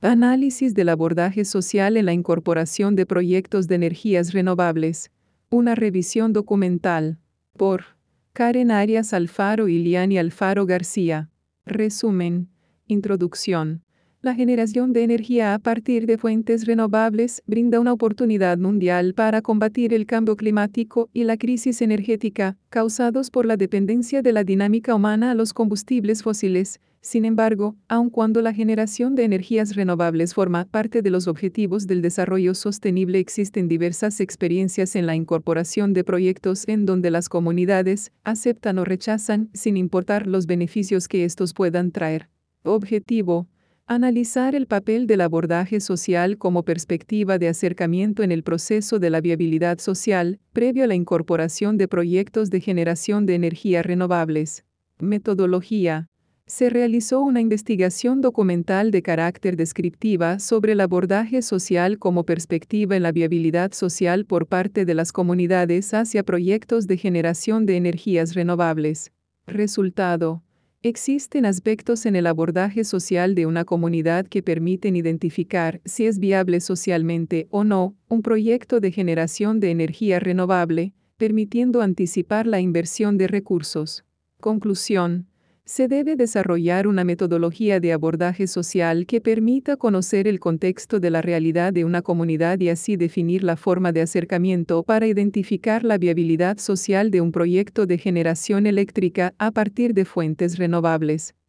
Análisis del abordaje social en la incorporación de proyectos de energías renovables. Una revisión documental. Por Karen Arias Alfaro y Liani Alfaro García. Resumen. Introducción. La generación de energía a partir de fuentes renovables brinda una oportunidad mundial para combatir el cambio climático y la crisis energética causados por la dependencia de la dinámica humana a los combustibles fósiles. Sin embargo, aun cuando la generación de energías renovables forma parte de los objetivos del desarrollo sostenible, existen diversas experiencias en la incorporación de proyectos en donde las comunidades aceptan o rechazan sin importar los beneficios que estos puedan traer. Objetivo: analizar el papel del abordaje social como perspectiva de acercamiento en el proceso de la viabilidad social, previo a la incorporación de proyectos de generación de energías renovables. Metodología. Se realizó una investigación documental de carácter descriptiva sobre el abordaje social como perspectiva en la viabilidad social por parte de las comunidades hacia proyectos de generación de energías renovables. Resultado: existen aspectos en el abordaje social de una comunidad que permiten identificar si es viable socialmente o no un proyecto de generación de energía renovable, permitiendo anticipar la inversión de recursos. Conclusión: se debe desarrollar una metodología de abordaje social que permita conocer el contexto de la realidad de una comunidad y así definir la forma de acercamiento para identificar la viabilidad social de un proyecto de generación eléctrica a partir de fuentes renovables.